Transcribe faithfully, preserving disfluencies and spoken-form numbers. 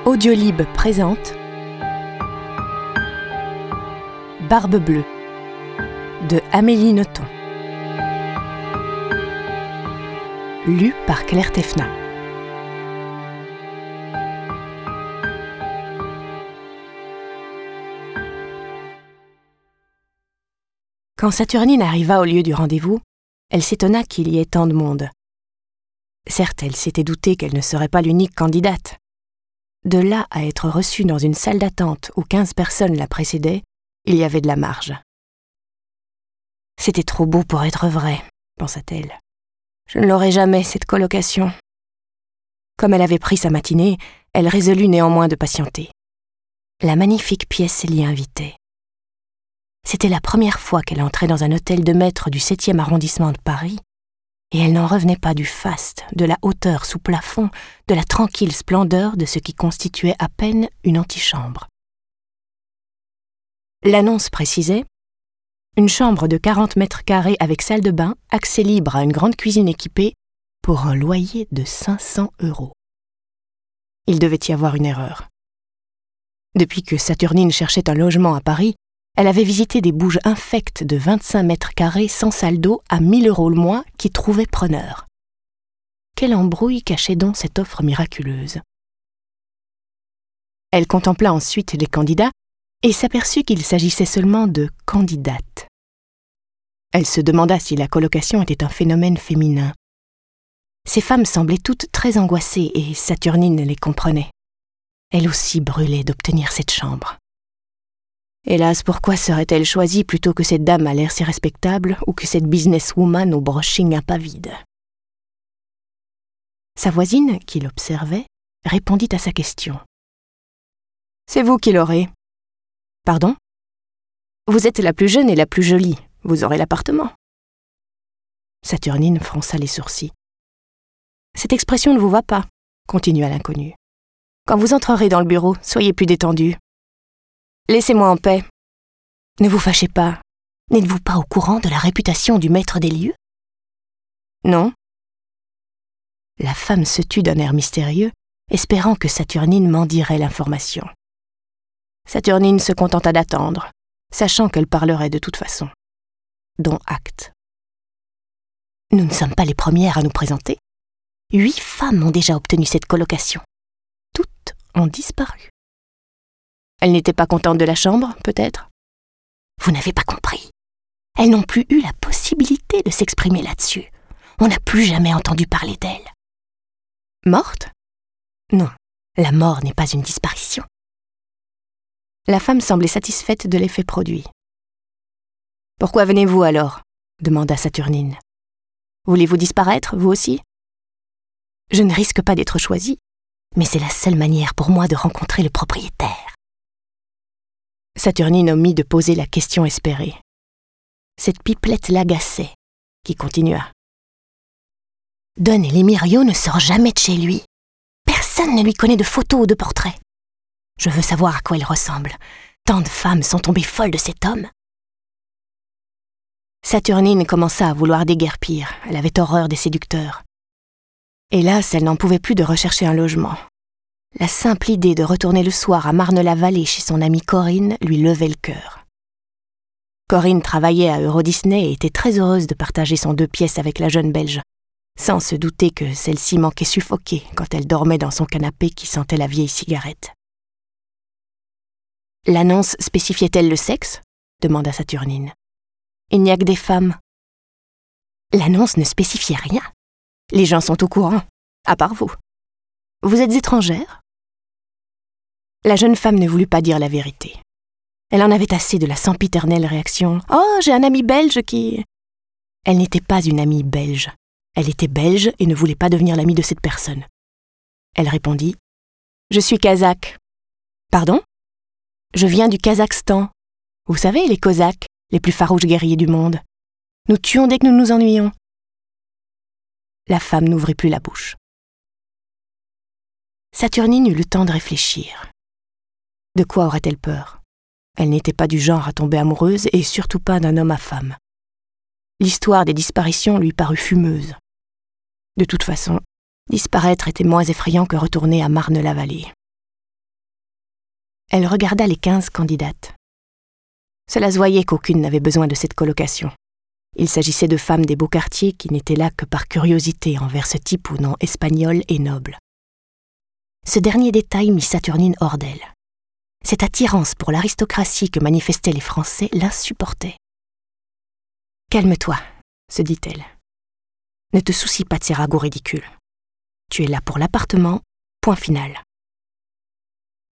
Audiolib présente Barbe bleue de Amélie Nothomb. Lu par Claire Tefna. Quand Saturnine arriva au lieu du rendez-vous, elle s'étonna qu'il y ait tant de monde. Certes, elle s'était doutée qu'elle ne serait pas l'unique candidate. De là à être reçue dans une salle d'attente où quinze personnes la précédaient, il y avait de la marge. C'était trop beau pour être vrai, pensa-t-elle. Je ne l'aurai jamais, cette colocation. Comme elle avait pris sa matinée, elle résolut néanmoins de patienter. La magnifique pièce l'y invitait. C'était la première fois qu'elle entrait dans un hôtel de maître du septième arrondissement de Paris, et elle n'en revenait pas du faste, de la hauteur sous plafond, de la tranquille splendeur de ce qui constituait à peine une antichambre. L'annonce précisait « Une chambre de quarante mètres carrés avec salle de bain, accès libre à une grande cuisine équipée, pour un loyer de cinq cents euros. » Il devait y avoir une erreur. Depuis que Saturnine cherchait un logement à Paris, elle avait visité des bouges infectes de vingt-cinq mètres carrés sans salle d'eau à mille euros le mois qui trouvaient preneur. Quelle embrouille cachait donc cette offre miraculeuse? Elle contempla ensuite les candidats et s'aperçut qu'il s'agissait seulement de candidates. Elle se demanda si la colocation était un phénomène féminin. Ces femmes semblaient toutes très angoissées et Saturnine les comprenait. Elle aussi brûlait d'obtenir cette chambre. Hélas, pourquoi serait-elle choisie plutôt que cette dame à l'air si respectable ou que cette businesswoman au brushing impavide? Sa voisine, qui l'observait, répondit à sa question. « C'est vous qui l'aurez. »« Pardon ? Vous êtes la plus jeune et la plus jolie. Vous aurez l'appartement. » Saturnine fronça les sourcils. « Cette expression ne vous va pas, » continua l'inconnue. « Quand vous entrerez dans le bureau, soyez plus détendu. Laissez-moi en paix. Ne vous fâchez pas. N'êtes-vous pas au courant de la réputation du maître des lieux ? » Non. La femme se tut d'un air mystérieux, espérant que Saturnine m'en dirait l'information. Saturnine se contenta d'attendre, sachant qu'elle parlerait de toute façon. Dont acte. Nous ne sommes pas les premières à nous présenter. Huit femmes ont déjà obtenu cette colocation. Toutes ont disparu. Elles n'étaient pas contentes de la chambre, peut-être ? Vous n'avez pas compris. Elles n'ont plus eu la possibilité de s'exprimer là-dessus. On n'a plus jamais entendu parler d'elles. Morte ? Non, la mort n'est pas une disparition. La femme semblait satisfaite de l'effet produit. « Pourquoi venez-vous alors ?» demanda Saturnine. « Voulez-vous disparaître, vous aussi ? Je ne risque pas d'être choisie, mais c'est la seule manière pour moi de rencontrer le propriétaire. » Saturnine omit de poser la question espérée. Cette pipelette l'agaçait, qui continua. « Don Elimério ne sort jamais de chez lui. Personne ne lui connaît de photos ou de portraits. Je veux savoir à quoi il ressemble. Tant de femmes sont tombées folles de cet homme. » Saturnine commença à vouloir déguerpir. Elle avait horreur des séducteurs. Hélas, elle n'en pouvait plus de rechercher un logement. La simple idée de retourner le soir à Marne-la-Vallée chez son amie Corinne lui levait le cœur. Corinne travaillait à Euro Disney et était très heureuse de partager son deux pièces avec la jeune Belge, sans se douter que celle-ci manquait suffoquée quand elle dormait dans son canapé qui sentait la vieille cigarette. « L'annonce spécifiait-elle le sexe ?» demanda Saturnine. « Il n'y a que des femmes. » L'annonce ne spécifiait rien. Les gens sont au courant, à part vous. Vous êtes étrangère ? La jeune femme ne voulut pas dire la vérité. Elle en avait assez de la sempiternelle réaction « Oh, j'ai un ami belge qui… » Elle n'était pas une amie belge. Elle était belge et ne voulait pas devenir l'amie de cette personne. Elle répondit « Je suis kazakh. »« Pardon ? Je viens du Kazakhstan. Vous savez, les Cosaques, les plus farouches guerriers du monde. Nous tuons dès que nous nous ennuyons. » La femme n'ouvrit plus la bouche. Saturnine eut le temps de réfléchir. De quoi aurait-elle peur ? Elle n'était pas du genre à tomber amoureuse et surtout pas d'un homme à femme. L'histoire des disparitions lui parut fumeuse. De toute façon, disparaître était moins effrayant que retourner à Marne-la-Vallée. Elle regarda les quinze candidates. Cela se voyait qu'aucune n'avait besoin de cette colocation. Il s'agissait de femmes des beaux quartiers qui n'étaient là que par curiosité envers ce type au nom espagnol et noble. Ce dernier détail mit Saturnine hors d'elle. Cette attirance pour l'aristocratie que manifestaient les Français l'insupportait. « Calme-toi », se dit-elle. « Ne te soucie pas de ces ragots ridicules. Tu es là pour l'appartement, point final. »